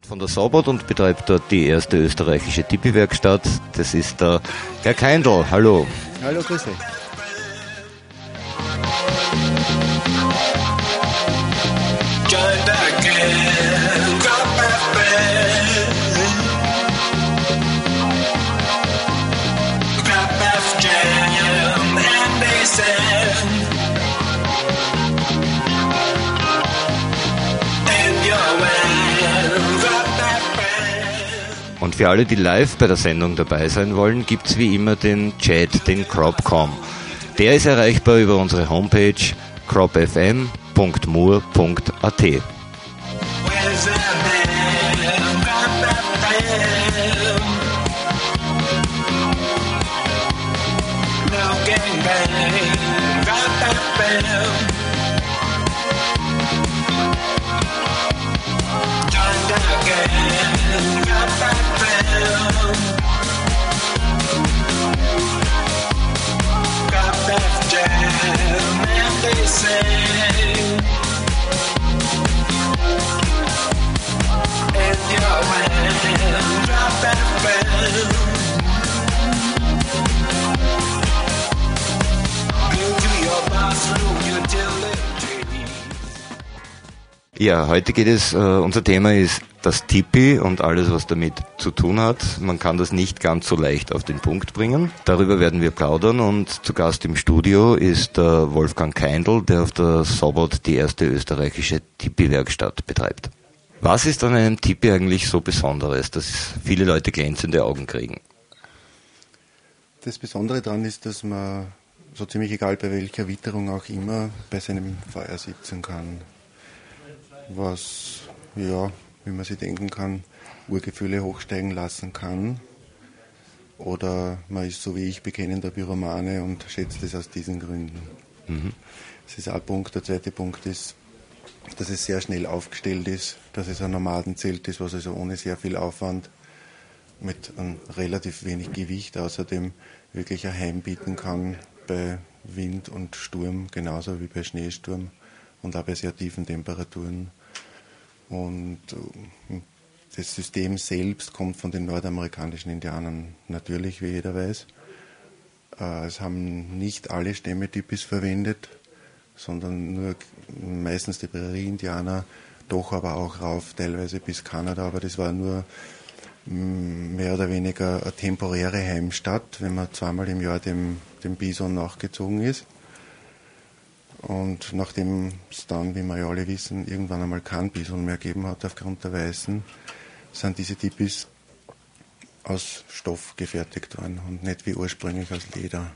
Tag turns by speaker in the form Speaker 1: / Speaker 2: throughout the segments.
Speaker 1: von der Sobot und betreibt dort die erste österreichische Tipi-Werkstatt. Das ist der Gerd Keindl. Hallo.
Speaker 2: Hallo, grüß dich.
Speaker 1: Und für alle, die live bei der Sendung dabei sein wollen, gibt es wie immer den Chat, den Cropcom. Der ist erreichbar über unsere Homepage cropfm.mur.at. Ja, heute geht es, unser Thema ist das Tipi und alles, was damit zu tun hat. Man kann das nicht ganz so leicht auf den Punkt bringen. Darüber werden wir plaudern und zu Gast im Studio ist Wolfgang Keindl, der auf der Sobot die erste österreichische Tipi-Werkstatt betreibt. Was ist an einem Tipi eigentlich so Besonderes, dass viele Leute glänzende Augen kriegen?
Speaker 2: Das Besondere daran ist, dass man so ziemlich egal bei welcher Witterung auch immer bei seinem Feuer sitzen kann. Was, ja, wie man sich denken kann, Urgefühle hochsteigen lassen kann. Oder man ist so wie ich bekennender Pyromane und schätzt es aus diesen Gründen. Das ist ein Punkt. Der zweite Punkt ist, dass es sehr schnell aufgestellt ist, dass es ein Nomadenzelt ist, was also ohne sehr viel Aufwand mit einem relativ wenig Gewicht außerdem wirklich ein Heim bieten kann bei Wind und Sturm, genauso wie bei Schneesturm und auch bei sehr tiefen Temperaturen. Und das System selbst kommt von den nordamerikanischen Indianern natürlich, wie jeder weiß. Es haben nicht alle Stämme Tipis verwendet, sondern nur meistens die Prärie-Indianer, doch aber auch rauf, teilweise bis Kanada, aber das war nur mehr oder weniger eine temporäre Heimstatt, wenn man zweimal im Jahr dem Bison nachgezogen ist. Und nachdem es dann, wie wir ja alle wissen, irgendwann einmal kein Bison mehr gegeben hat aufgrund der Weißen, sind diese Tipis aus Stoff gefertigt worden und nicht wie ursprünglich aus Leder.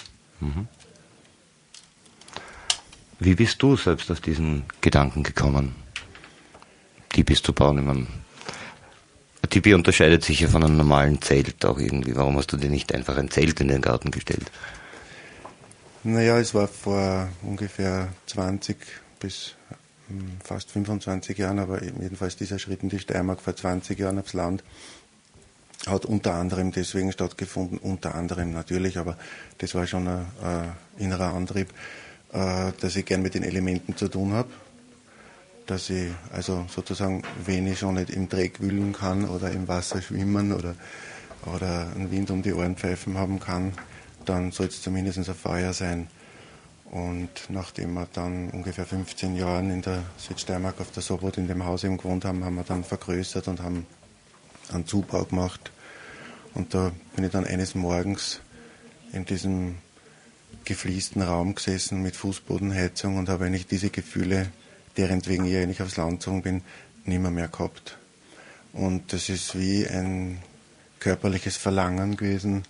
Speaker 1: Wie bist du selbst auf diesen Gedanken gekommen, Tipis zu bauen? Ich meine, ein Tipi unterscheidet sich ja von einem normalen Zelt auch irgendwie. Warum hast du dir nicht einfach ein Zelt in den Garten gestellt?
Speaker 2: Naja, es war vor ungefähr 20 bis fast 25 Jahren, aber jedenfalls dieser Schritt in die Steiermark vor 20 Jahren aufs Land hat unter anderem deswegen stattgefunden, unter anderem natürlich, aber das war schon ein innerer Antrieb, dass ich gern mit den Elementen zu tun habe, dass ich also sozusagen, wenn ich schon nicht im Dreck wühlen kann oder im Wasser schwimmen oder einen Wind um die Ohren pfeifen haben kann, dann soll es zumindest ein Feuer sein. Und nachdem wir dann ungefähr 15 Jahren in der Südsteiermark auf der Sobot in dem Haus eben gewohnt haben, haben wir dann vergrößert und haben einen Zubau gemacht. Und da bin ich dann eines Morgens in diesem gefliesten Raum gesessen mit Fußbodenheizung und habe eigentlich diese Gefühle, deren wegen ich eigentlich aufs Land gezogen bin, nimmer mehr gehabt. Und das ist wie ein körperliches Verlangen gewesen,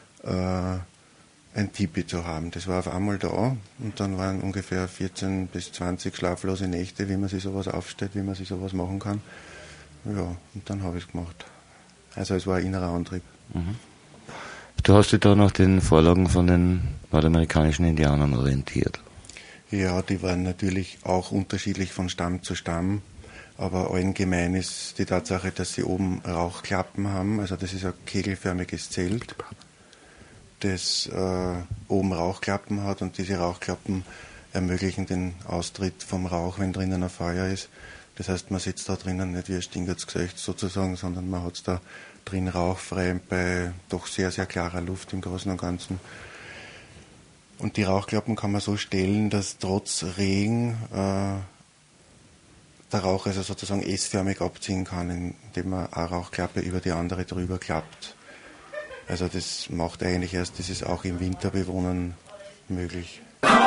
Speaker 2: ein Tipi zu haben. Das war auf einmal da und dann waren ungefähr 14 bis 20 schlaflose Nächte, wie man sich sowas aufstellt, wie man sich sowas machen kann. Ja, und dann habe ich es gemacht. Also es war ein innerer Antrieb.
Speaker 1: Du hast dich da nach den Vorlagen von den nordamerikanischen Indianern orientiert.
Speaker 2: Ja, die waren natürlich auch unterschiedlich von Stamm zu Stamm, aber allen gemein ist die Tatsache, dass sie oben Rauchklappen haben. Also das ist ein kegelförmiges Zelt, das oben Rauchklappen hat und diese Rauchklappen ermöglichen den Austritt vom Rauch, wenn drinnen ein Feuer ist, Das heißt, man sitzt da drinnen nicht wie ein Stingertsgesicht sozusagen, sondern man hat da drin rauchfrei bei doch sehr, sehr klarer Luft im Großen und Ganzen. Und die Rauchklappen kann man so stellen, dass trotz Regen der Rauch also sozusagen S-förmig abziehen kann, indem man eine Rauchklappe über die andere drüber klappt. Also das macht eigentlich erst, das ist auch im Winterbewohnen möglich.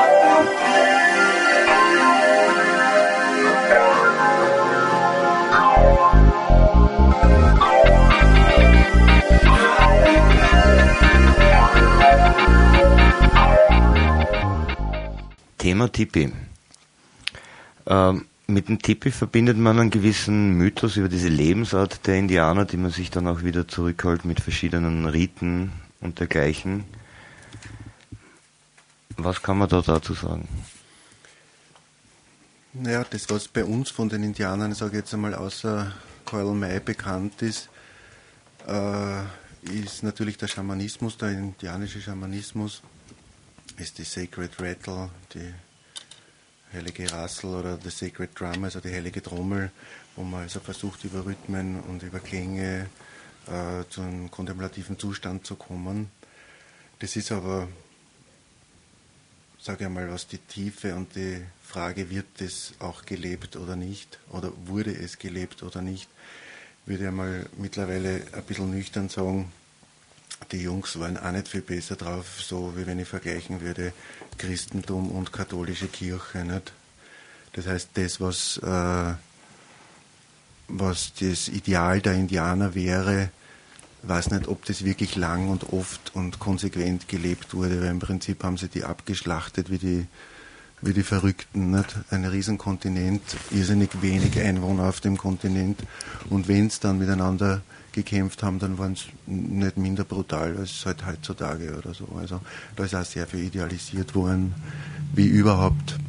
Speaker 1: Thema Tipi. Mit dem Tipi verbindet man einen gewissen Mythos über diese Lebensart der Indianer, die man sich dann auch wieder zurückholt mit verschiedenen Riten und dergleichen. Was kann man da dazu sagen?
Speaker 2: Naja, das, was bei uns von den Indianern, sage ich jetzt einmal, außer Karl May bekannt ist, ist natürlich der Schamanismus, der indianische Schamanismus, ist die Sacred Rattle, die heilige Rassel oder the Sacred Drum, also die heilige Trommel, wo man also versucht, über Rhythmen und über Klänge zu einem kontemplativen Zustand zu kommen. Das ist aber, sage ich mal, was die Tiefe und die Frage, wird das auch gelebt oder nicht, oder wurde es gelebt oder nicht, würde ich mal mittlerweile ein bisschen nüchtern sagen, die Jungs waren auch nicht viel besser drauf, so wie wenn ich vergleichen würde Christentum und katholische Kirche. Nicht? Das heißt, das, was das Ideal der Indianer wäre, weiß nicht, ob das wirklich lang und oft und konsequent gelebt wurde, weil im Prinzip haben sie die abgeschlachtet wie die Verrückten. Nicht? Ein Riesenkontinent, irrsinnig wenig Einwohner auf dem Kontinent, und wenn es dann miteinander gekämpft haben, dann waren es nicht minder brutal als halt heutzutage oder so. Also da ist auch sehr viel idealisiert worden, wie überhaupt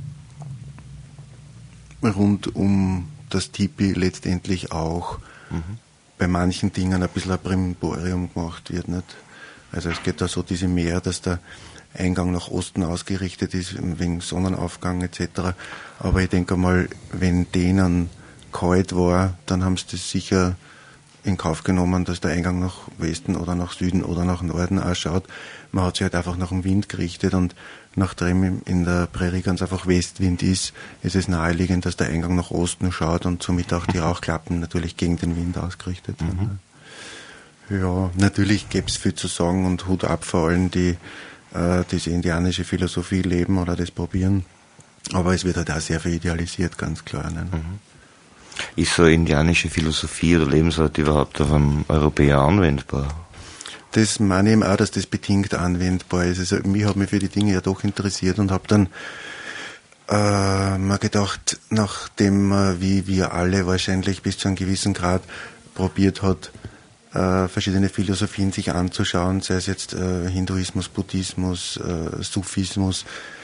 Speaker 2: rund um das Tipi letztendlich auch bei manchen Dingen ein bisschen ein Brimborium gemacht wird. Nicht? Also es geht da so diese mehr, dass der Eingang nach Osten ausgerichtet ist, wegen Sonnenaufgang etc. Aber ich denke mal, wenn denen kalt war, dann haben sie das sicher in Kauf genommen, dass der Eingang nach Westen oder nach Süden oder nach Norden ausschaut. Man hat sich halt einfach nach dem Wind gerichtet, und nachdem in der Prärie ganz einfach Westwind ist es naheliegend, dass der Eingang nach Osten schaut und somit auch die Rauchklappen natürlich gegen den Wind ausgerichtet sind. Ja, natürlich gäbe es viel zu sagen, und Hut ab vor allen, die diese indianische Philosophie leben oder das probieren. Aber es wird halt auch sehr viel idealisiert, ganz klar. Ne?
Speaker 1: Ist so indianische Philosophie oder Lebensart überhaupt auf einen Europäer anwendbar?
Speaker 2: Das meine ich eben auch, dass das bedingt anwendbar ist. Also mich hat mich für die Dinge ja doch interessiert und habe dann mal gedacht, nachdem wie wir alle wahrscheinlich bis zu einem gewissen Grad probiert hat, verschiedene Philosophien sich anzuschauen, sei es jetzt Hinduismus, Buddhismus, Sufismus,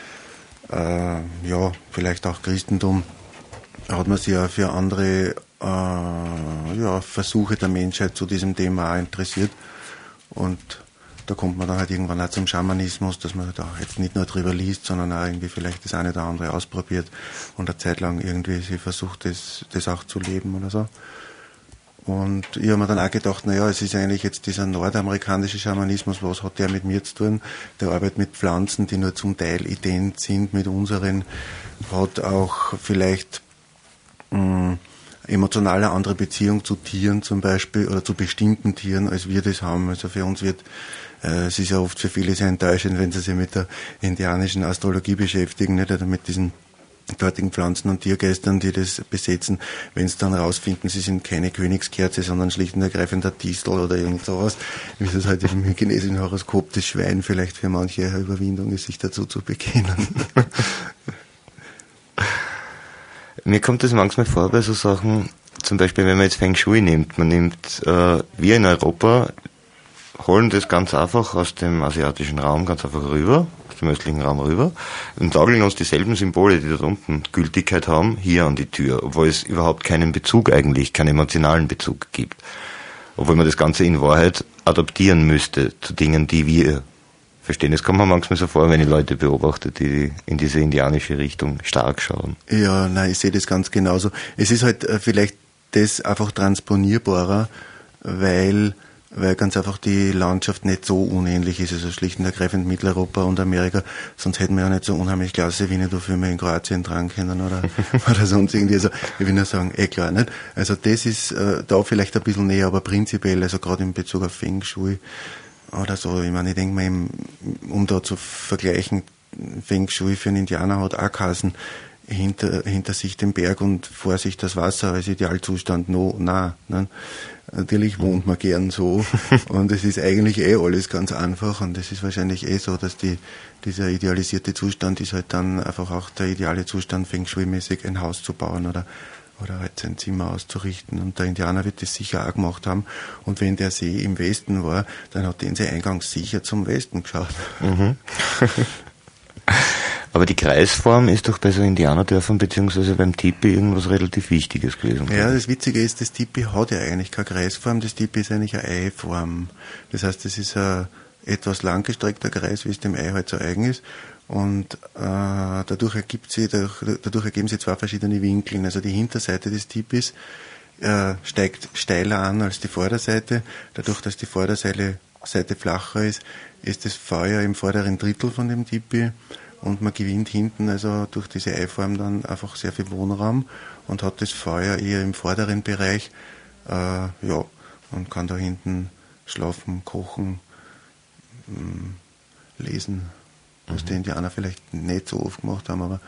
Speaker 2: ja, vielleicht auch Christentum, hat man sich ja für andere Versuche der Menschheit zu diesem Thema auch interessiert. Und da kommt man dann halt irgendwann auch zum Schamanismus, dass man da jetzt nicht nur drüber liest, sondern auch irgendwie vielleicht das eine oder andere ausprobiert und eine Zeit lang irgendwie sie versucht, das auch zu leben oder so. Und ich habe mir dann auch gedacht, naja, es ist eigentlich jetzt dieser nordamerikanische Schamanismus, was hat der mit mir zu tun? Der arbeitet mit Pflanzen, die nur zum Teil ident sind mit unseren, hat auch vielleicht emotional eine andere Beziehung zu Tieren zum Beispiel oder zu bestimmten Tieren, als wir das haben. Also für uns wird, es ist ja oft für viele sehr enttäuschend, wenn sie sich mit der indianischen Astrologie beschäftigen, nicht? Oder mit diesen dortigen Pflanzen- und Tiergeistern, die das besetzen, wenn sie dann rausfinden, sie sind keine Königskerze, sondern schlicht und ergreifend der Distel oder irgend sowas, wie es halt im chinesischen Horoskop das Schwein vielleicht für manche eine Überwindung ist, sich dazu zu bekennen.
Speaker 1: Mir kommt das manchmal vor bei so Sachen, zum Beispiel wenn man jetzt Feng Shui nimmt, man nimmt, wir in Europa holen das ganz einfach aus dem asiatischen Raum ganz einfach rüber, aus dem östlichen Raum rüber, und tageln uns dieselben Symbole, die dort unten Gültigkeit haben, hier an die Tür, obwohl es überhaupt keinen Bezug eigentlich, keinen emotionalen Bezug gibt. Obwohl man das Ganze in Wahrheit adaptieren müsste zu Dingen, die wir verstehen. Es kommt mir manchmal so vor, wenn ich Leute beobachte, die in diese indianische Richtung stark schauen.
Speaker 2: Ja, nein, ich sehe das ganz genauso. Es ist halt vielleicht das einfach transponierbarer, weil ganz einfach die Landschaft nicht so unähnlich ist, also schlicht und ergreifend Mitteleuropa und Amerika, sonst hätten wir ja nicht so unheimlich klasse Weine dafür mal in Kroatien tragen können oder sonst irgendwie, also ich will nur sagen, klar, nicht? Also das ist da vielleicht ein bisschen näher, aber prinzipiell, also gerade in Bezug auf Feng Shui oder so, ich meine, ich denke mal, um da zu vergleichen, Feng Shui für einen Indianer hat auch geheißen, hinter sich den Berg und vor sich das Wasser als Idealzustand, ne? Natürlich wohnt man gern so und es ist eigentlich alles ganz einfach und es ist wahrscheinlich so, dass dieser idealisierte Zustand ist halt dann einfach auch der ideale Zustand, Feng Shui-mäßig ein Haus zu bauen oder halt sein Zimmer auszurichten. Und der Indianer wird das sicher auch gemacht haben. Und wenn der See im Westen war, dann hat den Eingang sicher zum Westen geschaut.
Speaker 1: Mhm. Aber die Kreisform ist doch bei so Indianerdörfern beziehungsweise beim Tipi irgendwas relativ Wichtiges gewesen.
Speaker 2: Ja, das Witzige ist, das Tipi hat ja eigentlich keine Kreisform, das Tipi ist eigentlich eine Eiform. Das heißt, es ist ein etwas langgestreckter Kreis, wie es dem Ei halt so eigen ist. Und dadurch ergeben sich zwei verschiedene Winkel. Also die Hinterseite des Tipis steigt steiler an als die Vorderseite. Dadurch, dass die Vorderseite flacher ist das Feuer im vorderen Drittel von dem Tipi. Und man gewinnt hinten also durch diese Eiform dann einfach sehr viel Wohnraum und hat das Feuer eher im vorderen Bereich, und kann da hinten schlafen, kochen, lesen, was die Indianer vielleicht nicht so oft gemacht haben, aber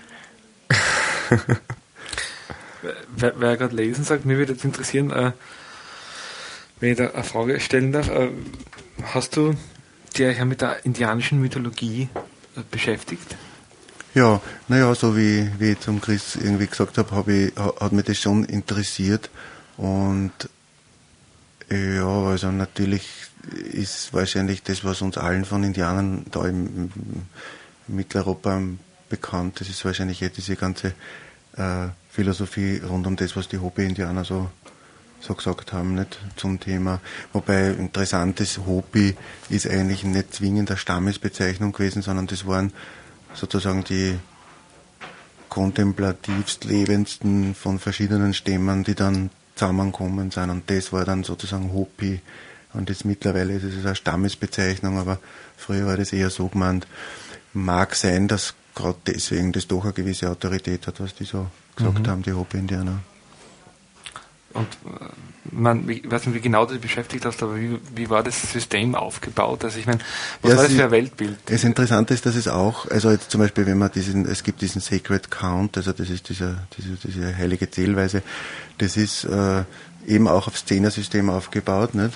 Speaker 3: wer gerade lesen sagt, mir würde jetzt interessieren, wenn ich da eine Frage stellen darf, hast du dich ja mit der indianischen Mythologie beschäftigt?
Speaker 2: Ja, naja, so wie ich zum Chris irgendwie gesagt habe, hat mich das schon interessiert und ja, also natürlich ist wahrscheinlich das, was uns allen von Indianern da im Mitteleuropa bekannt, das ist wahrscheinlich diese ganze Philosophie rund um das, was die Hopi-Indianer so gesagt haben, nicht zum Thema. Wobei interessant ist, Hopi ist eigentlich nicht zwingend eine Stammesbezeichnung gewesen, sondern das waren sozusagen die kontemplativst lebendsten von verschiedenen Stämmen, die dann zusammengekommen sind und das war dann sozusagen Hopi. Und jetzt mittlerweile ist es eine Stammesbezeichnung, aber früher war das eher so gemeint. Mag sein, dass gerade deswegen das doch eine gewisse Autorität hat, was die so gesagt haben, die Hopi-Indianer.
Speaker 3: Und ich weiß nicht, wie genau du dich beschäftigt hast, aber wie war das System aufgebaut? Also ich meine, was war das für ein Weltbild?
Speaker 2: Das Interessante ist, dass es auch, also jetzt zum Beispiel, wenn man es gibt diesen Sacred Count, also das ist diese heilige Zählweise, das ist eben auch auf Szenersystem aufgebaut, nicht?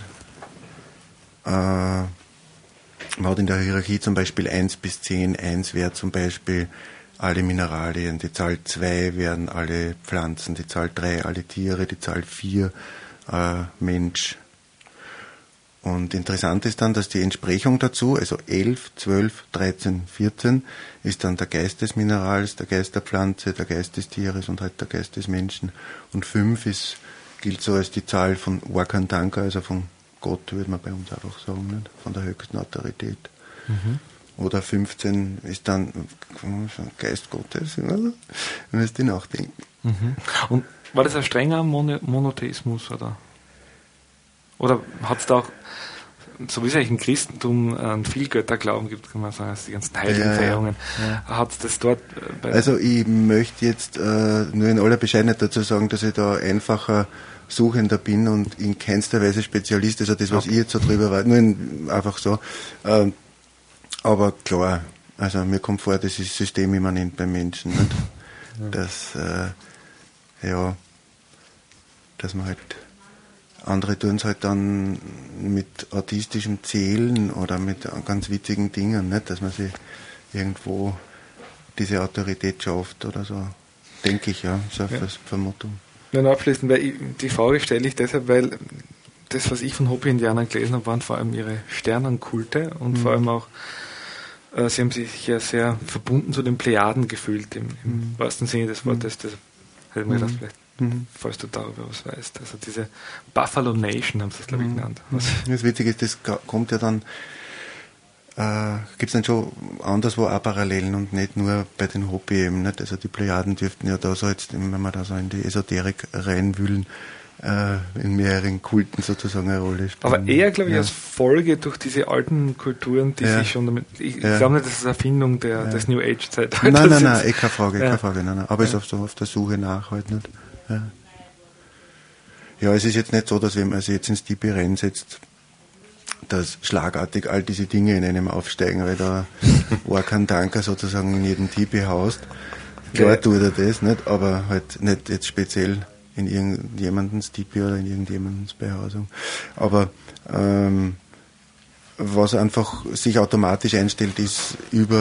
Speaker 2: Man hat in der Hierarchie zum Beispiel 1 bis 10, 1 wäre zum Beispiel alle Mineralien, die Zahl 2 wären alle Pflanzen, die Zahl 3 alle Tiere, die Zahl 4 Mensch. Und interessant ist dann, dass die Entsprechung dazu, also 11, 12, 13, 14, ist dann der Geist des Minerals, der Geist der Pflanze, der Geist des Tieres und halt der Geist des Menschen. Und 5 gilt so als die Zahl von Wakantanka, also von Gott, würde man bei uns einfach sagen, nicht? Von der höchsten Autorität. Mhm. Oder 15 ist dann Geist Gottes, wenn wir die nachdenken.
Speaker 3: Mhm. Und war das ein strenger Monotheismus, oder hat es da auch, so wie es eigentlich im Christentum einen Vielgötterglauben gibt, kann man sagen, also die ganzen Heiligenverehrungen, hat es das dort
Speaker 2: Also ich möchte jetzt nur in aller Bescheidenheit dazu sagen, dass ich da einfacher Suchender bin und in keinster Weise Spezialist, also das, was ich jetzt so drüber weiß, einfach so. Aber klar, also mir kommt vor, das ist systemimmanent beim Menschen, nicht? Dass man halt, andere tun es halt dann mit autistischem Zählen oder mit ganz witzigen Dingen, nicht? Dass man sich irgendwo diese Autorität schafft oder so, denke ich, ja, so eine Vermutung.
Speaker 3: Nun abschließend, die Frage stelle ich deshalb, weil das, was ich von Hopi-Indianern gelesen habe, waren vor allem ihre Sternenkulte und vor allem auch sie haben sich ja sehr verbunden zu den Plejaden gefühlt, im wahrsten Sinne des Wortes. Das hätte ich mir gedacht, vielleicht, falls du darüber was weißt. Also diese Buffalo Nation haben sie es, glaube ich, genannt.
Speaker 2: Das Witzige ist, das kommt ja dann gibt es dann schon anderswo auch Parallelen und nicht nur bei den Hopi eben. Nicht? Also die Plejaden dürften ja da so jetzt, wenn wir da so in die Esoterik reinwühlen, in mehreren Kulten sozusagen eine Rolle spielen.
Speaker 3: Aber eher, glaube ich, als Folge durch diese alten Kulturen, die sich schon damit... Ich glaube nicht, das ist eine Erfindung des New Age-Zeitalters.
Speaker 2: Nein, keine Frage. Nein. Aber es ist auf der Suche nach halt nicht. Ja, es ist jetzt nicht so, dass wenn man sich jetzt ins Tipi reinsetzt, dass schlagartig all diese Dinge in einem aufsteigen, weil da Wakantanka sozusagen in jedem Tipi haust. Klar tut er das, nicht, aber halt nicht jetzt speziell in irgendjemandens Tipi oder in irgendjemandens Behausung. Aber was einfach sich automatisch einstellt, ist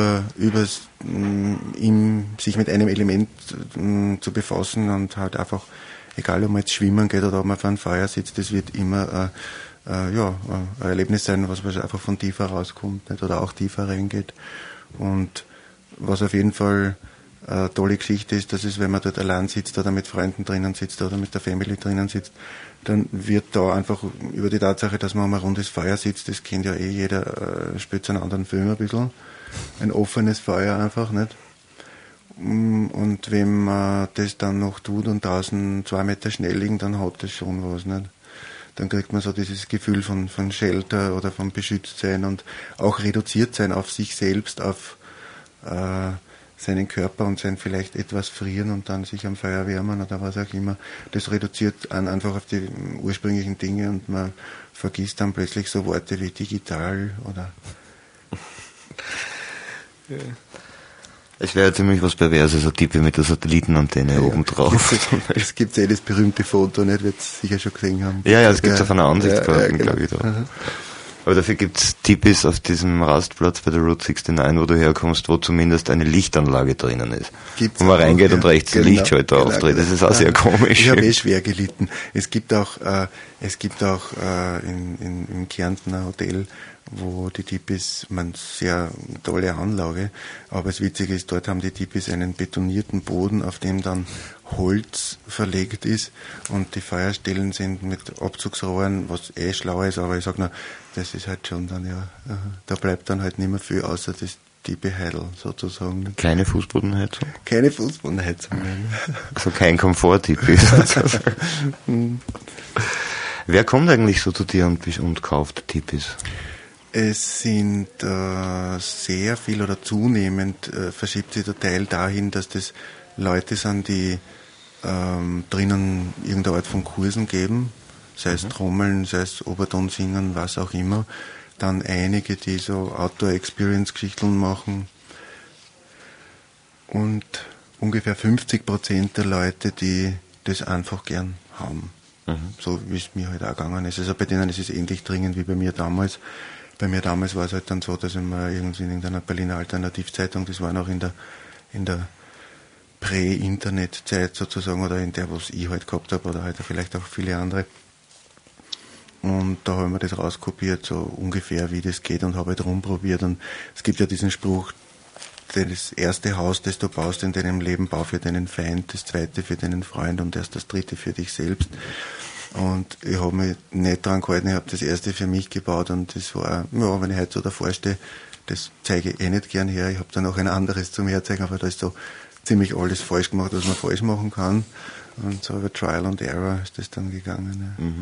Speaker 2: sich mit einem Element zu befassen und halt einfach, egal ob man jetzt schwimmen geht oder ob man vor einem Feuer sitzt, das wird immer ein Erlebnis sein, was einfach von tiefer rauskommt, nicht? Oder auch tiefer reingeht. Und was auf jeden Fall eine tolle Geschichte ist, dass es, wenn man dort allein sitzt oder mit Freunden drinnen sitzt oder mit der Family drinnen sitzt, dann wird da einfach über die Tatsache, dass man um ein rundes Feuer sitzt, das kennt ja jeder, spielt so einen anderen Film ein bisschen, ein offenes Feuer einfach, nicht? Und wenn man das dann noch tut und draußen 2 Meter schnell liegen, dann hat das schon was, nicht? Dann kriegt man so dieses Gefühl von Shelter oder von Beschütztsein und auch reduziert sein auf sich selbst, auf seinen Körper und sein vielleicht etwas frieren und dann sich am Feuer wärmen oder was auch immer. Das reduziert einfach auf die ursprünglichen Dinge und man vergisst dann plötzlich so Worte wie digital oder...
Speaker 1: Ja. Es wäre ziemlich was Perverses, so Tipi mit der Satellitenantenne oben drauf.
Speaker 2: Es gibt das berühmte Foto, nicht? Wird es sicher schon gesehen haben.
Speaker 1: Ja, das gibt es auf einer Ansichtskarten, glaube ich. Da. Aber dafür gibt es Tipis auf diesem Rastplatz bei der Route 69, wo du herkommst, wo zumindest eine Lichtanlage drinnen ist. Gibt's wo man reingeht und rechts den Lichtschalter aufdreht. Das ist auch sehr komisch.
Speaker 2: Ich habe schwer gelitten. Es gibt auch im Kärntner Hotel, wo die Tipis, sehr tolle Anlage, aber das Witzige ist, dort haben die Tipis einen betonierten Boden, auf dem dann Holz verlegt ist und die Feuerstellen sind mit Abzugsrohren, was schlau ist, aber ich sag nur, das ist halt schon dann da bleibt dann halt nicht mehr viel außer das Tipi-Heidel sozusagen.
Speaker 1: Keine Fußbodenheizung?
Speaker 2: Keine Fußbodenheizung, nein.
Speaker 1: Also kein Komfort-Tipi. Wer kommt eigentlich so zu dir und kauft Tipis?
Speaker 2: Es sind sehr viel oder zunehmend verschiebt sich der Teil dahin, dass das Leute sind, die drinnen irgendeine Art von Kursen geben, sei es Trommeln, sei es Oberton singen, was auch immer. Dann einige, die so Outdoor-Experience-Geschichten machen. Und ungefähr 50% der Leute, die das einfach gern haben. So wie es mir halt auch gegangen ist. Also bei denen ist es ähnlich dringend wie bei mir damals. Bei mir damals war es halt dann so, dass ich mal irgendwie in irgendeiner Berliner Alternativzeitung, das war noch in der Prä-Internet-Zeit sozusagen, oder in der, was ich halt gehabt habe, oder halt vielleicht auch viele andere. Und da haben wir das rauskopiert, so ungefähr wie das geht, und habe halt rumprobiert. Und es gibt ja diesen Spruch, das erste Haus, das du baust in deinem Leben, bau für deinen Feind, das zweite für deinen Freund und erst das dritte für dich selbst. Und ich habe mich nicht dran gehalten, ich habe das erste für mich gebaut und das war, ja, wenn ich heute so davor stehe, das zeige ich nicht gern her. Ich habe dann noch ein anderes zum Herzeigen, aber da ist so ziemlich alles falsch gemacht, was man falsch machen kann. Und so über Trial and Error ist das dann gegangen. Ja.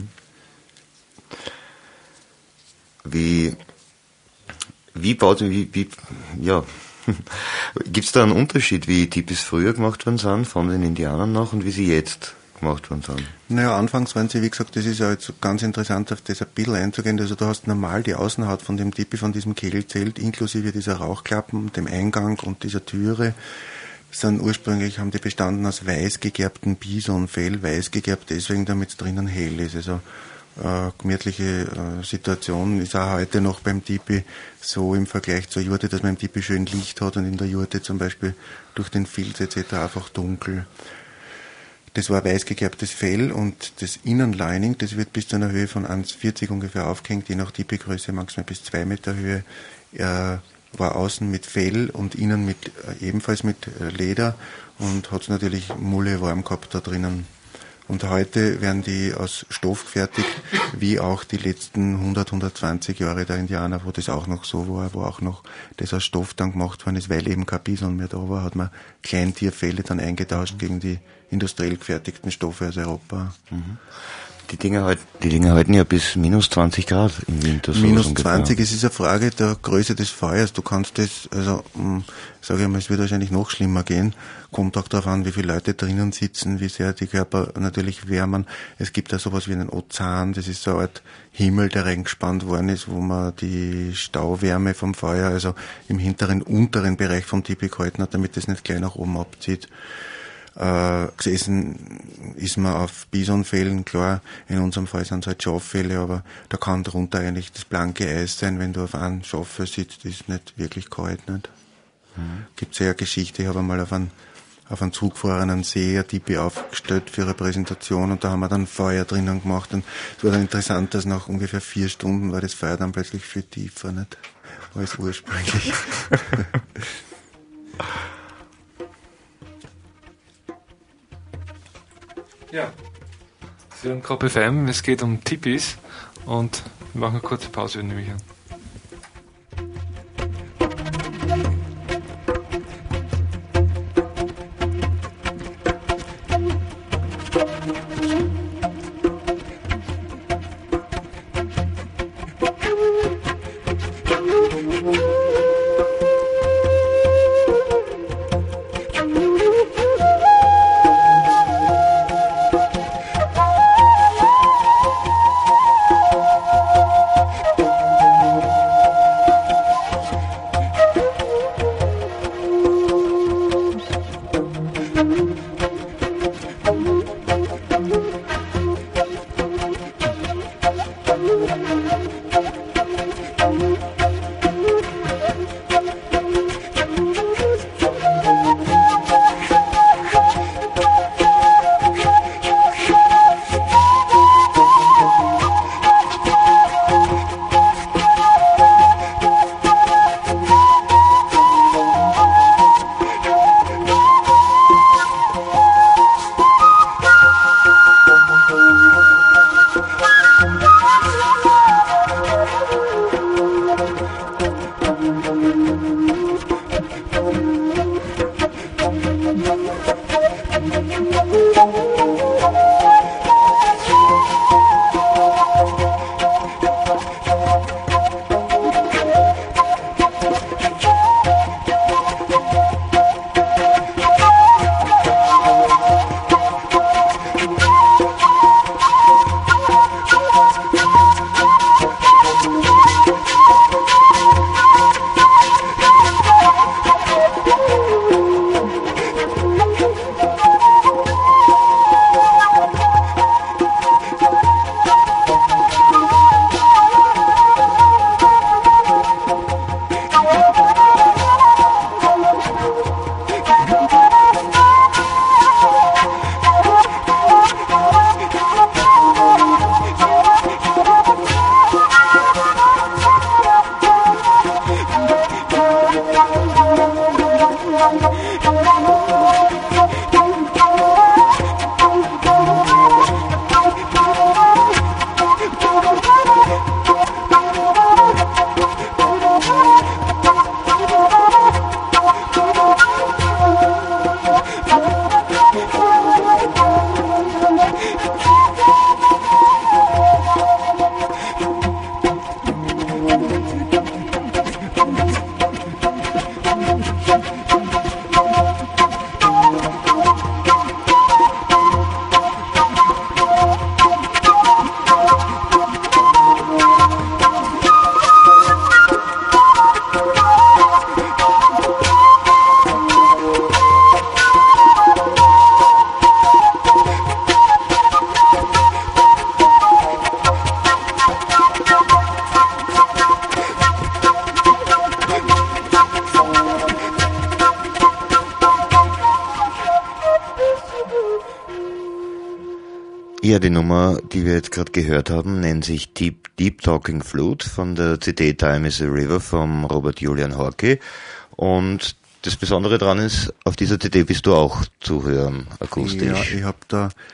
Speaker 1: Gibt es da einen Unterschied, wie Tipis früher gemacht worden sind, von den Indianern noch, und wie sie jetzt gemacht worden sind?
Speaker 2: Naja, anfangs waren sie, wie gesagt, das ist ja jetzt ganz interessant, auf das ein bisschen einzugehen. Also du hast normal die Außenhaut von dem Tipi, von diesem Kehlzelt, inklusive dieser Rauchklappen, dem Eingang und dieser Türe, haben die bestanden aus weiß gegerbtem Bisonfell, weiß gegerbt deswegen, damit es drinnen hell ist. Also gemütliche Situation ist auch heute noch beim Tipi so im Vergleich zur Jurte, dass man im Tipi schön Licht hat und in der Jurte zum Beispiel durch den Filz etc. einfach dunkel. Das war weiß gegerbtes Fell und das Innenlining, das wird bis zu einer Höhe von 1,40 ungefähr aufgehängt, je nach Tipi-Größe maximal bis 2 Meter Höhe, war außen mit Fell und innen ebenfalls mit Leder und hat es natürlich Mulle warm gehabt da drinnen. Und heute werden die aus Stoff gefertigt, wie auch die letzten 120 Jahre der Indianer, wo das auch noch so war, wo auch noch das aus Stoff dann gemacht worden ist, weil eben kein Bison mehr da war, hat man Kleintierfelle dann eingetauscht gegen die industriell gefertigten Stoffe aus Europa.
Speaker 1: Mhm. Die Dinger halten ja bis minus 20 Grad im Winter.
Speaker 2: Minus 20, es ist eine Frage der Größe des Feuers. Du kannst das, also, sage ich mal, es wird wahrscheinlich noch schlimmer gehen. Kommt auch darauf an, wie viele Leute drinnen sitzen, wie sehr die Körper natürlich wärmen. Es gibt ja sowas wie einen Ozan, das ist so eine Art Himmel, der reingespannt worden ist, wo man die Stauwärme vom Feuer, also im unteren Bereich vom Tipi gehalten hat, damit das nicht gleich nach oben abzieht. Gesessen ist man auf Bisonfällen, klar, in unserem Fall sind es halt Schaffelle, aber da kann drunter eigentlich das blanke Eis sein, wenn du auf einem Schaffe sitzt, ist nicht wirklich kalt, nicht? Gibt's ja eine Geschichte, ich habe einmal auf einen zugefahrenen See ein Tipi aufgestellt für eine Präsentation und da haben wir dann Feuer drinnen gemacht und es war dann interessant, dass nach ungefähr 4 Stunden war das Feuer dann plötzlich viel tiefer, nicht? Als ursprünglich.
Speaker 3: Ja, Sie hören Krop FM, es geht um Tipis und wir machen eine kurze Pause, nehme ich an.
Speaker 1: Ja, die Nummer, die wir jetzt gerade gehört haben, nennt sich Deep Talking Flute von der CD Time is a River vom Robert Julian Horky. Und das Besondere daran ist, auf dieser CD bist du auch zu hören, akustisch.
Speaker 2: Ja, ich habe da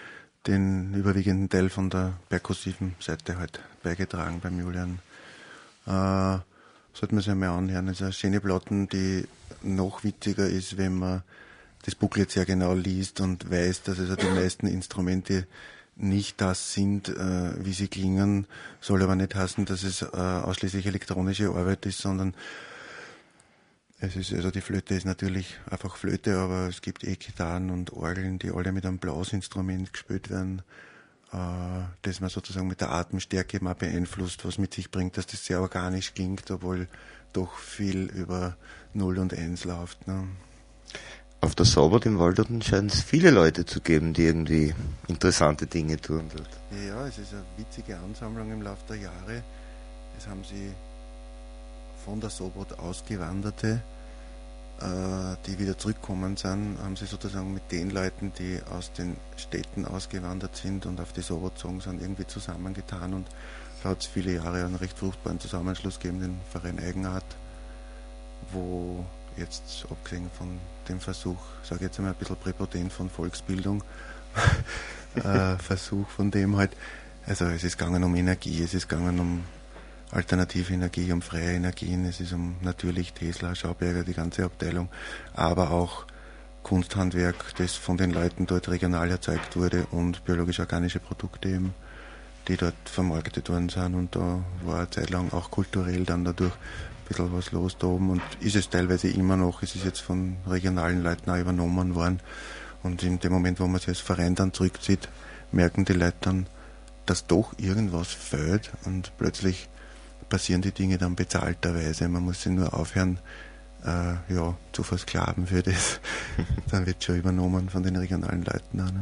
Speaker 2: den überwiegenden Teil von der perkussiven Seite halt beigetragen beim Julian. Sollte man sich einmal anhören. Also eine schöne Platten, die noch witziger ist, wenn man das Booklet sehr genau liest und weiß, dass also die meisten Instrumente nicht das sind, wie sie klingen. Soll aber nicht heißen, dass es ausschließlich elektronische Arbeit ist, sondern es ist, also die Flöte ist natürlich einfach Flöte, aber es gibt Gitarren und Orgeln, die alle mit einem Blasinstrument gespielt werden, das man sozusagen mit der Atemstärke mal beeinflusst, was mit sich bringt, dass das sehr organisch klingt, obwohl doch viel über 0 und 1 läuft. Ne?
Speaker 1: Auf der Sabbat im Waldorten scheint es viele Leute zu geben, die irgendwie interessante Dinge tun dort.
Speaker 2: Ja, es ist eine witzige Ansammlung im Laufe der Jahre. Es haben sie von der Sabbat ausgewanderte, die wieder zurückgekommen sind, haben sie sozusagen mit den Leuten, die aus den Städten ausgewandert sind und auf die Sabbat gezogen sind, irgendwie zusammengetan, und da hat es viele Jahre einen recht fruchtbaren Zusammenschluss gegeben, den Verein Eigenart, wo jetzt, abgesehen von dem Versuch, sage ich jetzt einmal ein bisschen präpotent, von Volksbildung, Versuch von dem halt, also es ist gegangen um Energie, es ist gegangen um alternative Energie, um freie Energien, es ist um natürlich Tesla, Schauberger, die ganze Abteilung, aber auch Kunsthandwerk, das von den Leuten dort regional erzeugt wurde, und biologisch-organische Produkte eben, die dort vermarktet worden sind, und da war eine Zeit lang auch kulturell dann dadurch ein bisschen was los da oben, und ist es teilweise immer noch, es ist jetzt von regionalen Leuten auch übernommen worden, und in dem Moment, wo man sich als Verein dann zurückzieht, merken die Leute dann, dass doch irgendwas fehlt, und plötzlich passieren die Dinge dann bezahlterweise. Man muss sich nur aufhören, zu versklaven für das. Dann wird schon übernommen von den regionalen Leuten an.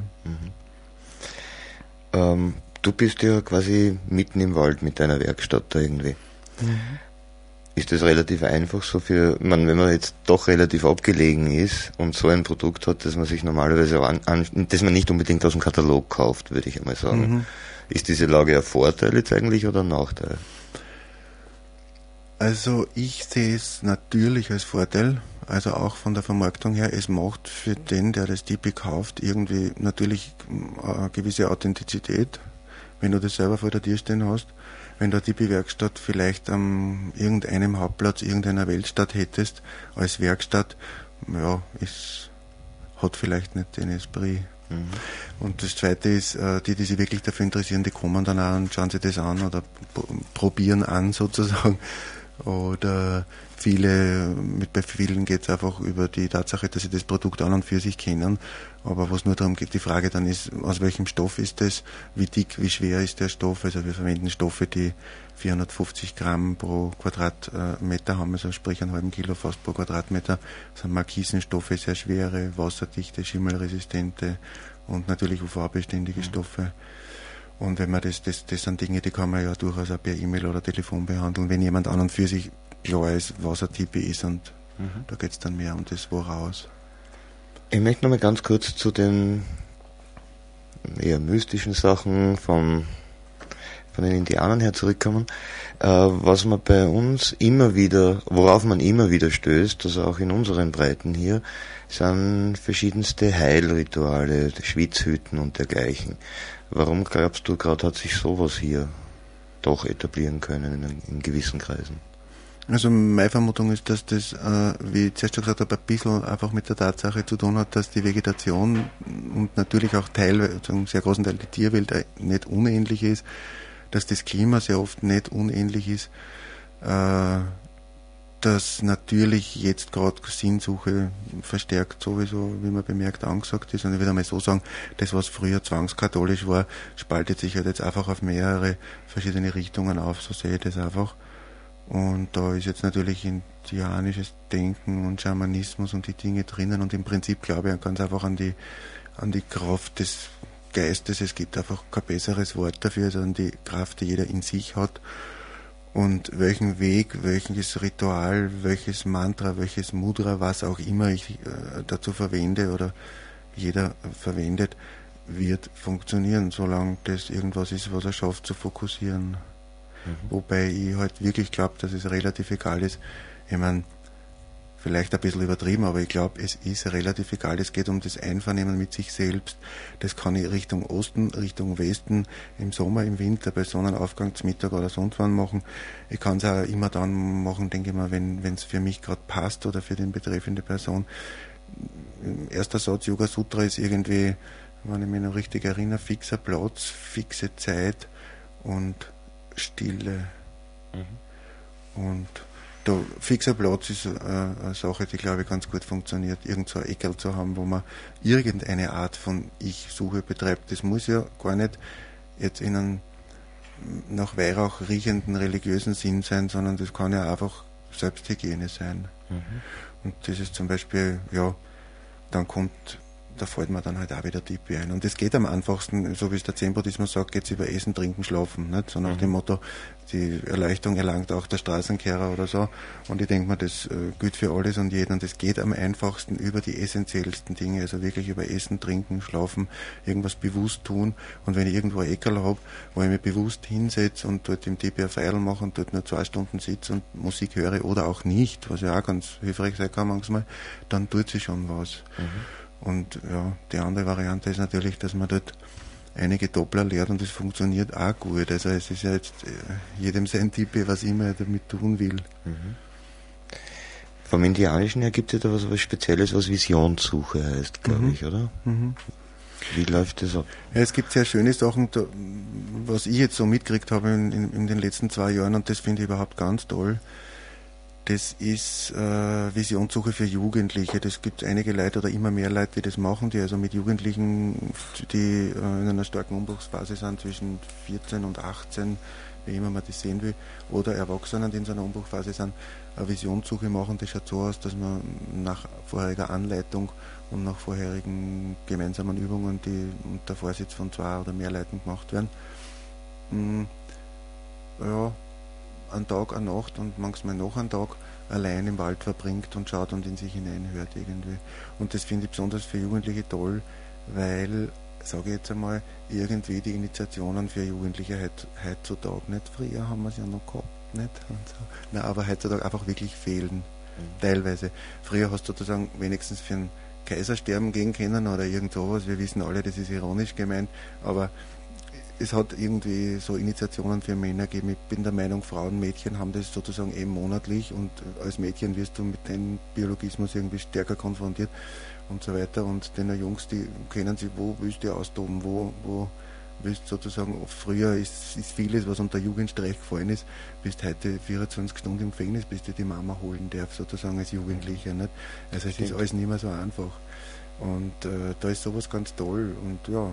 Speaker 1: Ne? Du bist ja quasi mitten im Wald mit deiner Werkstatt da irgendwie. Mhm. Ist das relativ einfach so wenn man jetzt doch relativ abgelegen ist und so ein Produkt hat, das man sich normalerweise auch das man nicht unbedingt aus dem Katalog kauft, würde ich einmal sagen. Mhm. Ist diese Lage ein Vorteil jetzt eigentlich oder ein Nachteil?
Speaker 2: Also ich sehe es natürlich als Vorteil, also auch von der Vermarktung her. Es macht für den, der das Tipi kauft, irgendwie natürlich eine gewisse Authentizität, wenn du das selber vor der Tür stehen hast. Wenn du eine Tipi-Werkstatt vielleicht an irgendeinem Hauptplatz irgendeiner Weltstadt hättest, als Werkstatt, ja, hat vielleicht nicht den Esprit. Mhm. Und das Zweite ist, die sich wirklich dafür interessieren, die kommen dann auch und schauen sich das an oder probieren an sozusagen. Oder bei vielen geht es einfach über die Tatsache, dass sie das Produkt an und für sich kennen. Aber was nur darum geht, die Frage dann ist, aus welchem Stoff ist das, wie dick, wie schwer ist der Stoff. Also wir verwenden Stoffe, die 450 Gramm pro Quadratmeter haben, also sprich einen halben Kilo fast pro Quadratmeter. Das sind Markisenstoffe, sehr schwere, wasserdichte, schimmelresistente und natürlich UV-beständige Stoffe. Und wenn man das sind Dinge, die kann man ja durchaus auch per E-Mail oder Telefon behandeln, wenn jemand an und für sich klar ist, was ein Tipi ist, und da geht es dann mehr um das Woraus.
Speaker 1: Ich möchte noch mal ganz kurz zu den eher mystischen Sachen von den Indianern her zurückkommen. Was man bei uns worauf man immer wieder stößt, also auch in unseren Breiten hier, sind verschiedenste Heilrituale, Schwitzhütten und dergleichen. Warum glaubst du, gerade hat sich sowas hier doch etablieren können in gewissen Kreisen?
Speaker 2: Also meine Vermutung ist, dass das, wie ich zuerst schon gesagt habe, ein bisschen einfach mit der Tatsache zu tun hat, dass die Vegetation und natürlich auch teilweise, zum sehr großen Teil die Tierwelt nicht unähnlich ist, dass das Klima sehr oft nicht unähnlich ist, dass natürlich jetzt gerade Sinnsuche verstärkt sowieso, wie man bemerkt, angesagt ist. Und ich würde einmal so sagen, das, was früher zwangskatholisch war, spaltet sich halt jetzt einfach auf mehrere verschiedene Richtungen auf, so sehe ich das einfach. Und da ist jetzt natürlich indianisches Denken und Schamanismus und die Dinge drinnen, und im Prinzip glaube ich ganz einfach an die Kraft des Geistes. Es gibt einfach kein besseres Wort dafür, als an die Kraft, die jeder in sich hat. Und welchen Weg, welches Ritual, welches Mantra, welches Mudra, was auch immer ich dazu verwende oder jeder verwendet, wird funktionieren, solange das irgendwas ist, was er schafft zu fokussieren. Wobei ich halt wirklich glaube, dass es relativ egal ist. Ich meine, vielleicht ein bisschen übertrieben, aber ich glaube, es ist relativ egal. Es geht um das Einvernehmen mit sich selbst. Das kann ich Richtung Osten, Richtung Westen, im Sommer, im Winter, bei Sonnenaufgang, zum Mittag oder sonst wann machen. Ich kann es auch immer dann machen, denke ich mal, wenn es für mich gerade passt oder für die betreffende Person. Erster Satz Yoga Sutra ist irgendwie, wenn ich mich noch richtig erinnere, fixer Platz, fixe Zeit und Stille. Und der fixer Platz ist eine Sache, die, glaube ich, ganz gut funktioniert. Irgend so ein Eckerl zu haben, wo man irgendeine Art von Ich-Suche betreibt. Das muss ja gar nicht jetzt in einem nach Weihrauch riechenden religiösen Sinn sein, sondern das kann ja einfach Selbsthygiene sein. Und das ist zum Beispiel, ja, da fällt mir dann halt auch wieder Tipi ein. Und das geht am einfachsten, so wie es der Zen-Buddhismus sagt, geht es über Essen, Trinken, Schlafen. Nicht? So nach dem Motto, die Erleuchtung erlangt auch der Straßenkehrer oder so. Und ich denke mir, das gilt für alles und jeden. Und das geht am einfachsten über die essentiellsten Dinge, also wirklich über Essen, Trinken, Schlafen, irgendwas bewusst tun. Und wenn ich irgendwo ein Eckerl habe, wo ich mich bewusst hinsetze und dort im Tipi ein Feierl mache und dort nur 2 Stunden sitze und Musik höre oder auch nicht, was ja auch ganz hilfreich sein kann manchmal, dann tut sich schon was. Und ja, die andere Variante ist natürlich, dass man dort einige Doppler lehrt und das funktioniert auch gut. Also es ist ja jetzt jedem sein Tipi, was immer er damit tun will.
Speaker 1: Vom Indianischen her gibt es da was Spezielles, was Visionssuche heißt, glaube ich, oder? Wie läuft das ab?
Speaker 2: Ja, es gibt sehr schöne Sachen, was ich jetzt so mitgekriegt habe in den letzten 2 Jahren, und das finde ich überhaupt ganz toll. Das ist Visionssuche für Jugendliche. Das gibt einige Leute oder immer mehr Leute, die das machen, die also mit Jugendlichen, die in einer starken Umbruchsphase sind, zwischen 14 und 18, wie immer man das sehen will, oder Erwachsenen, die in so einer Umbruchphase sind, eine Visionssuche machen. Das schaut so aus, dass man nach vorheriger Anleitung und nach vorherigen gemeinsamen Übungen, die unter Vorsitz von 2 oder mehr Leuten gemacht werden, ja, einen Tag, eine Nacht und manchmal noch einen Tag allein im Wald verbringt und schaut und in sich hineinhört irgendwie. Und das finde ich besonders für Jugendliche toll, weil, sage ich jetzt einmal, irgendwie die Initiationen für Jugendliche heutzutage nicht, früher haben wir es ja noch gehabt, nicht? Und so. Nein, aber heutzutage einfach wirklich fehlen, teilweise. Früher hast du sozusagen wenigstens für einen Kaisersterben gehen können oder irgend sowas, wir wissen alle, das ist ironisch gemeint, aber es hat irgendwie so Initiationen für Männer gegeben. Ich bin der Meinung, Frauen, Mädchen haben das sozusagen eben monatlich, und als Mädchen wirst du mit dem Biologismus irgendwie stärker konfrontiert und so weiter. Und den Jungs, die kennen sich, wo willst du austoben, wo willst du sozusagen, früher ist vieles, was unter Jugendstreich gefallen ist, bist heute 24 Stunden im Gefängnis, bis du die Mama holen darf, sozusagen als Jugendlicher. Nicht? Also es ist alles nicht mehr so einfach. Und da ist sowas ganz toll und ja,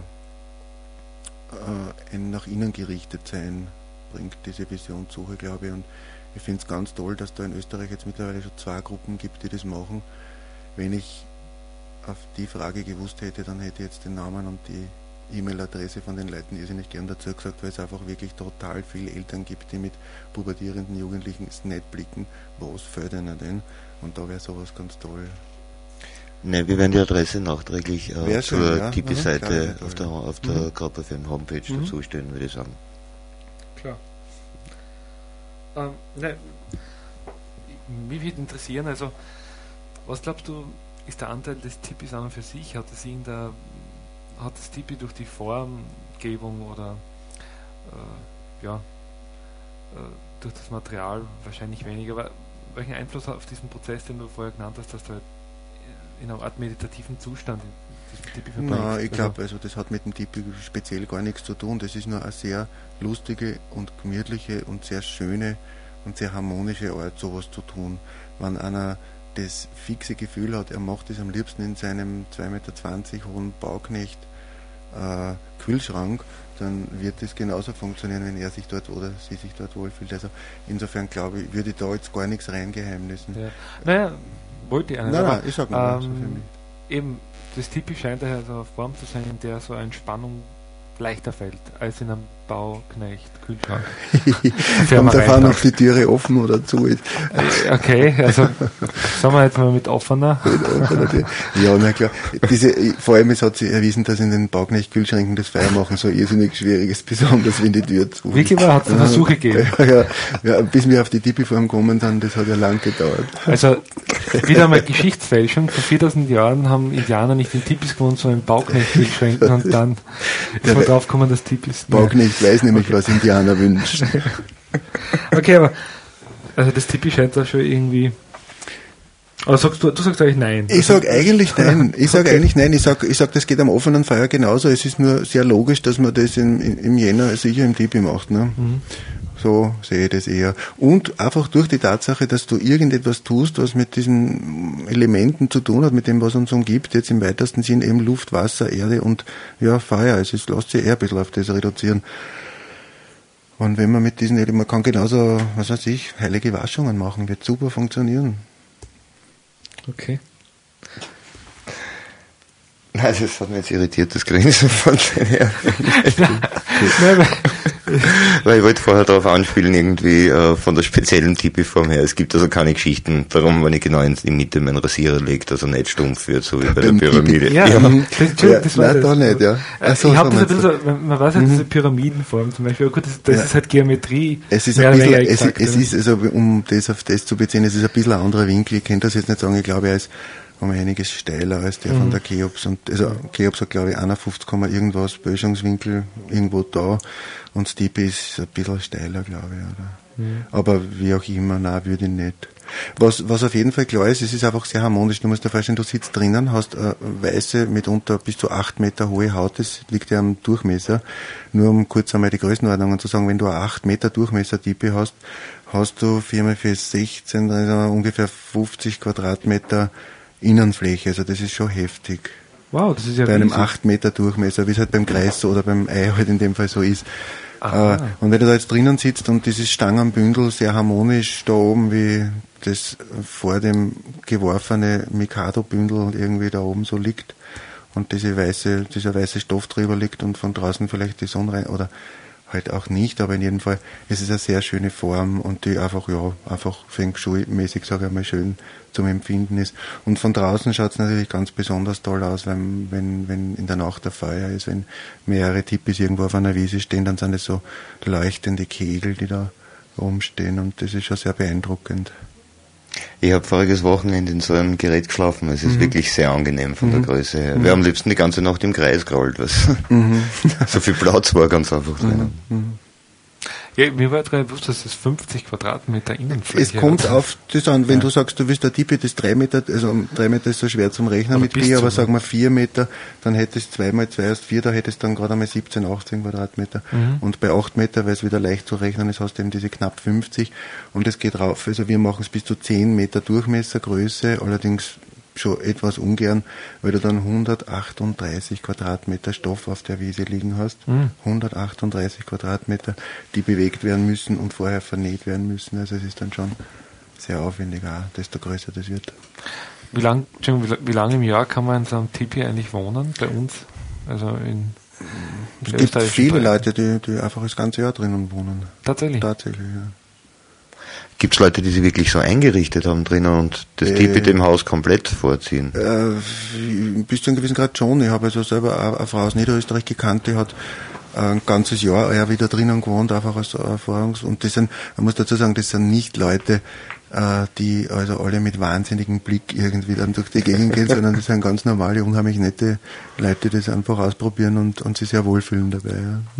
Speaker 2: ein nach innen gerichtet sein bringt diese Visionssuche, glaube ich. Und ich finde es ganz toll, dass da in Österreich jetzt mittlerweile schon 2 Gruppen gibt, die das machen. Wenn ich auf die Frage gewusst hätte, dann hätte ich jetzt den Namen und die E-Mail-Adresse von den Leuten irrsinnig gern dazu gesagt, weil es einfach wirklich total viele Eltern gibt, die mit pubertierenden Jugendlichen nicht blicken, was fällt ihnen denn? Und da wäre sowas ganz toll.
Speaker 1: Ne, wir werden die Adresse nachträglich zur Tipi-Seite auf der GrabFM Homepage dazustellen, würde ich sagen.
Speaker 3: Klar. Mich würde interessieren, also was glaubst du, ist der Anteil des Tipis an und für sich? Hat das Tipi durch die Formgebung oder durch das Material wahrscheinlich weniger, aber welchen Einfluss hat auf diesen Prozess, den du vorher genannt hast, dass du halt in einer Art meditativen Zustand diesen Tipi verbringst?
Speaker 2: Nein, ich glaube, also das hat mit dem Tipi speziell gar nichts zu tun. Das ist nur eine sehr lustige und gemütliche und sehr schöne und sehr harmonische Art, sowas zu tun. Wenn einer das fixe Gefühl hat, er macht es am liebsten in seinem 2,20 Meter hohen Bauknecht Kühlschrank, dann wird das genauso funktionieren, wenn er sich dort oder sie sich dort wohlfühlt. Also insofern glaube ich, würde ich da jetzt gar nichts reingeheimnissen. Ja.
Speaker 3: Naja, wollte ich auch nicht.
Speaker 2: Nein, ich sage mal so für mich.
Speaker 3: Eben, das Tipi scheint daher so eine Form zu sein, in der so eine Spannung leichter fällt, als in einem Bauknecht Kühlschrank.
Speaker 2: Kommt davon, ob die Türe offen oder zu ist.
Speaker 3: Okay, also sagen wir jetzt mal mit offener.
Speaker 2: Ja, na klar. Vor allem, es hat sich erwiesen, dass in den Bauknecht-Kühlschränken das Feiermachen so irrsinnig schwierig ist, besonders wenn die Tür zu ist.
Speaker 3: Wirklich wahr? Hat es Versuche gegeben?
Speaker 2: Ja, bis wir auf die Tipi-Form kommen, dann, das hat ja lang gedauert.
Speaker 3: Also, Wieder einmal Geschichtsfälschung. Vor 4000 Jahren haben Indianer nicht in Tipis gewohnt, sondern in Bauknechtschränken und dann ist man drauf gekommen, dass Tipis...
Speaker 2: Bauknecht weiß nämlich, was Indianer wünschen.
Speaker 3: Okay, aber also das Tipi scheint da schon irgendwie... Aber du sagst eigentlich nein.
Speaker 2: Ich sage eigentlich nein. Ich sage das geht am offenen Feuer genauso. Es ist nur sehr logisch, dass man das im Jänner sicher im Tipi macht. Ne? Mhm. So sehe ich das eher. Und einfach durch die Tatsache, dass du irgendetwas tust, was mit diesen Elementen zu tun hat, mit dem, was uns umgibt, jetzt im weitesten Sinn eben Luft, Wasser, Erde und ja, Feuer. Also es lässt sich eher ein bisschen auf das reduzieren. Und wenn man mit diesen Elementen, man kann genauso, was weiß ich, heilige Waschungen machen, wird super funktionieren.
Speaker 3: Okay.
Speaker 1: Nein, das hat mich jetzt irritiert, das Grinsen von dem her. Weil ich wollte vorher darauf anspielen, irgendwie von der speziellen Tipi-Form her. Es gibt also keine Geschichten darum, wenn ich genau in die Mitte meinen Rasierer lege, dass er nicht stumpf wird, so wie bei der Pyramide.
Speaker 3: Ja, das war das.
Speaker 2: Nicht, ja.
Speaker 3: Also, ich habe das ein bisschen so, man weiß halt diese Pyramidenform zum Beispiel, gut, das ist halt Geometrie.
Speaker 2: Es ist ein bisschen, es ist, also um das auf das zu beziehen, es ist ein bisschen ein anderer Winkel. Ich kann das jetzt nicht sagen, ich glaube, er ist um einiges steiler als der von der Cheops. Und also Cheops hat, glaube ich, 51, irgendwas Böschungswinkel irgendwo da. Und das Tipi ist ein bisschen steiler, glaube ich. Oder? Aber wie auch immer, nein, würde ich nicht. Was auf jeden Fall klar ist, es ist einfach sehr harmonisch. Du musst dir vorstellen, du sitzt drinnen, hast eine weiße, mitunter bis zu 8 Meter hohe Haut, das liegt ja am Durchmesser. Nur um kurz einmal die Größenordnungen zu sagen, wenn du eine 8 Meter Durchmesser Tipi hast, hast du 4x4 16, also ungefähr 50 Quadratmeter Innenfläche, also das ist schon heftig.
Speaker 3: Wow, das ist ja
Speaker 2: bei einem 8 Meter Durchmesser, wie es halt beim Kreis so oder beim Ei halt in dem Fall so ist. Und wenn du da jetzt drinnen sitzt und dieses Stangenbündel sehr harmonisch da oben, wie das vor dem geworfene Mikado-Bündel irgendwie da oben so liegt und dieser weiße Stoff drüber liegt und von draußen vielleicht die Sonne rein, oder halt auch nicht, aber in jedem Fall, es ist eine sehr schöne Form und die einfach Feng Shui-mäßig, sage ich mal, schön zum Empfinden ist. Und von draußen schaut es natürlich ganz besonders toll aus, wenn in der Nacht der Feuer ist, wenn mehrere Tipis irgendwo auf einer Wiese stehen, dann sind es so leuchtende Kegel, die da rumstehen und das ist schon sehr beeindruckend.
Speaker 1: Ich habe voriges Wochenende in so einem Gerät geschlafen. Es ist wirklich sehr angenehm von der Größe her. Wir haben am liebsten die ganze Nacht im Kreis gerollt. So viel Platz war ganz einfach drin.
Speaker 3: Ja, mir war gerade bewusst, dass es 50 Quadratmeter Innenfläche
Speaker 2: Es kommt auf das an, wenn du sagst, du willst ein Tipi, das 3 Meter, also 3 Meter ist so schwer zum Rechnen mit G, aber sagen wir 4 Meter, dann hättest 2 mal 2 ist 4, da hättest du dann gerade einmal 17, 18 Quadratmeter. Und bei 8 Meter, weil es wieder leicht zu rechnen ist, hast du eben diese knapp 50 und es geht rauf. Also wir machen es bis zu 10 Meter Durchmessergröße, allerdings schon etwas ungern, weil du dann 138 Quadratmeter Stoff auf der Wiese liegen hast. 138 Quadratmeter, die bewegt werden müssen und vorher vernäht werden müssen. Also es ist dann schon sehr aufwendig, auch, desto größer das wird.
Speaker 3: Wie lange im Jahr kann man in so einem Tipi eigentlich wohnen bei uns? Also
Speaker 2: es gibt viele Leute, die einfach das ganze Jahr drinnen wohnen.
Speaker 3: Tatsächlich?
Speaker 2: Tatsächlich, ja.
Speaker 1: Gibt es Leute, die sich wirklich so eingerichtet haben drinnen und das Tipi dem Haus komplett vorziehen?
Speaker 2: Bis zu einem gewissen Grad schon. Ich habe also selber eine Frau aus Niederösterreich gekannt, die hat ein ganzes Jahr wieder drinnen gewohnt, einfach als Erfahrungs-. Und das sind, man muss dazu sagen, das sind nicht Leute, die also alle mit wahnsinnigem Blick irgendwie dann durch die Gegend gehen, sondern das sind ganz normale, unheimlich nette Leute, die das einfach ausprobieren und sich sehr wohlfühlen dabei.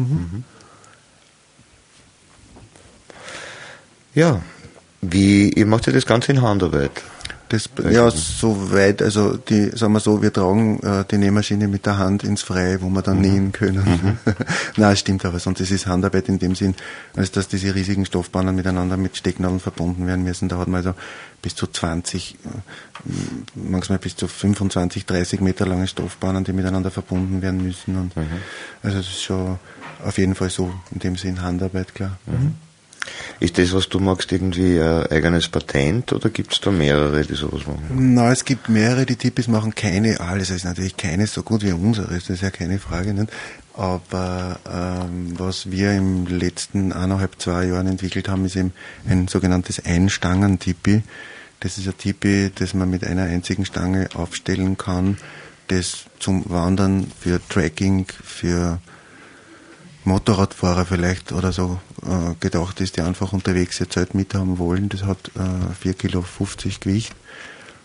Speaker 1: Ja. Ihr macht ja das Ganze in Handarbeit?
Speaker 2: Ja, soweit, also sagen wir so, wir tragen die Nähmaschine mit der Hand ins Freie, wo wir dann nähen können. Nein, stimmt aber, sonst ist es Handarbeit in dem Sinn, als dass diese riesigen Stoffbahnen miteinander mit Stecknadeln verbunden werden müssen. Da hat man also bis zu 20, manchmal bis zu 25, 30 Meter lange Stoffbahnen, die miteinander verbunden werden müssen. Und also es ist schon auf jeden Fall so in dem Sinn Handarbeit, klar.
Speaker 1: Ist das, was du magst, irgendwie ein eigenes Patent oder gibt es da mehrere, die sowas machen?
Speaker 2: Nein, es gibt mehrere, die Tipis machen, keine, alles ist natürlich keine so gut wie unsere, das ist ja keine Frage, nicht? Aber was wir im letzten 1,5-2 Jahren entwickelt haben, ist eben ein sogenanntes Einstangen-Tipi. Das ist ein Tipi, das man mit einer einzigen Stange aufstellen kann, das zum Wandern, für Trekking, für Motorradfahrer vielleicht oder so gedacht ist, die einfach unterwegs ihr Zelt mit haben wollen. Das hat 4,50 Kilo Gewicht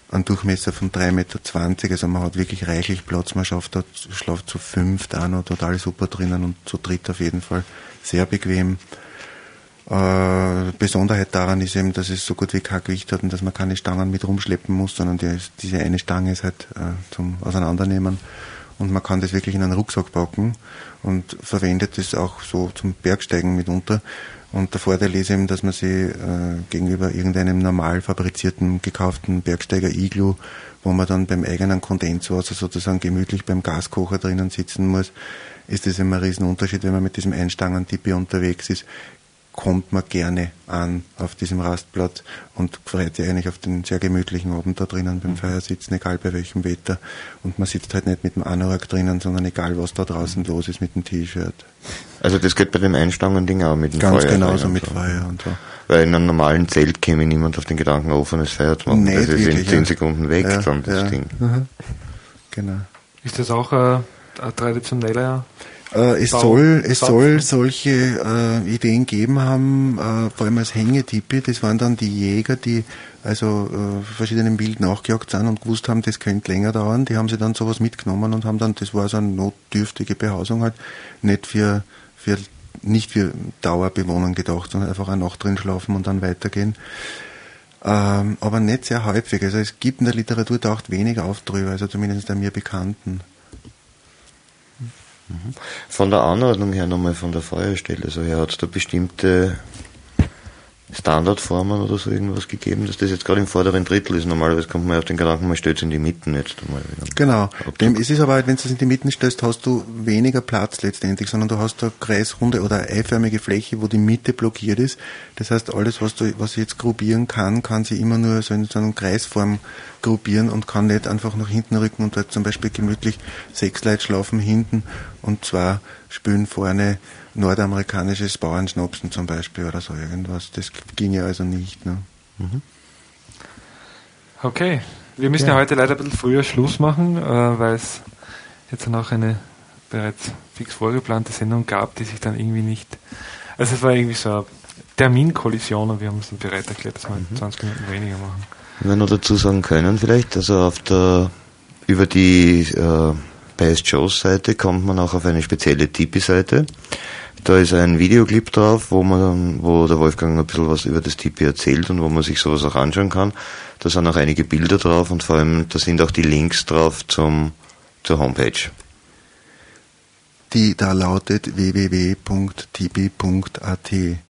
Speaker 2: einen Durchmesser von 3,20 Meter, also man hat wirklich reichlich Platz, man schläft zu 5 da noch total super drinnen und zu dritt auf jeden Fall sehr bequem. Besonderheit daran ist eben, dass es so gut wie kein Gewicht hat und dass man keine Stangen mit rumschleppen muss, sondern diese eine Stange ist halt zum Auseinandernehmen und man kann das wirklich in einen Rucksack packen und verwendet das auch so zum Bergsteigen mitunter. Und der Vorteil ist eben, dass man sie gegenüber irgendeinem normal fabrizierten, gekauften Bergsteiger-Iglu, wo man dann beim eigenen Kondenswasser sozusagen gemütlich beim Gaskocher drinnen sitzen muss, ist das immer ein Riesenunterschied, wenn man mit diesem Einstangen-Tipi unterwegs ist, kommt man gerne an auf diesem Rastplatz und freut sich eigentlich auf den sehr gemütlichen Abend da drinnen beim Feiersitzen, egal bei welchem Wetter. Und man sitzt halt nicht mit dem Anorak drinnen, sondern egal was da draußen los ist mit dem T-Shirt.
Speaker 1: Also das geht bei dem Einstangen-Ding auch mit dem
Speaker 2: Feuer.
Speaker 1: Ganz
Speaker 2: genauso mit Feuer und so.
Speaker 1: Weil in einem normalen Zelt käme niemand auf den Gedanken, offenes Feuer zu machen.
Speaker 2: Nicht
Speaker 1: das ist
Speaker 2: wirklich,
Speaker 1: in 10 Sekunden weg, dann das Ding.
Speaker 2: Mhm. Genau.
Speaker 3: Ist das auch ein traditioneller
Speaker 2: Es soll solche Ideen geben haben, vor allem als Hängetipi. Das waren dann die Jäger, die also verschiedenen Wild nachgejagt sind und gewusst haben, das könnte länger dauern. Die haben sich dann sowas mitgenommen und haben dann, das war so eine notdürftige Behausung halt, nicht für Dauerbewohnern gedacht, sondern einfach eine Nacht drin schlafen und dann weitergehen. Aber nicht sehr häufig. Also es gibt in der Literatur taucht wenig auf drüber, also zumindest an mir Bekannten.
Speaker 1: Von der Anordnung her nochmal von der Feuerstelle, so her hat es da bestimmte Standardformen oder so irgendwas gegeben, dass das jetzt gerade im vorderen Drittel ist. Normalerweise kommt man auf den Gedanken, man stellt es in die Mitte jetzt einmal wieder.
Speaker 2: Genau. Es ist aber halt, wenn du es in die Mitte stellst, hast du weniger Platz letztendlich, sondern du hast eine kreisrunde oder eine eiförmige Fläche, wo die Mitte blockiert ist. Das heißt, alles, was ich jetzt gruppieren kann sie immer nur so in so einer Kreisform gruppieren und kann nicht einfach nach hinten rücken und dort zum Beispiel gemütlich 6 Leute schlafen hinten und 2 spülen vorne nordamerikanisches Bauernschnapsen zum Beispiel oder so irgendwas. Das ging ja also nicht. Ne?
Speaker 1: Mhm.
Speaker 3: Okay, wir müssen ja heute leider ein bisschen früher Schluss machen, weil es jetzt noch eine bereits fix vorgeplante Sendung gab, die sich dann irgendwie nicht... Also es war irgendwie so eine Terminkollision und wir haben uns dann bereit erklärt, dass wir 20 Minuten weniger machen.
Speaker 1: Wenn wir noch dazu sagen können vielleicht, also über die Best Shows Seite kommt man auch auf eine spezielle Tipi-Seite. Da ist ein Videoclip drauf, wo der Wolfgang ein bisschen was über das Tipi erzählt und wo man sich sowas auch anschauen kann. Da sind auch einige Bilder drauf und vor allem, da sind auch die Links drauf zur Homepage.
Speaker 2: Die da lautet www.tipi.at.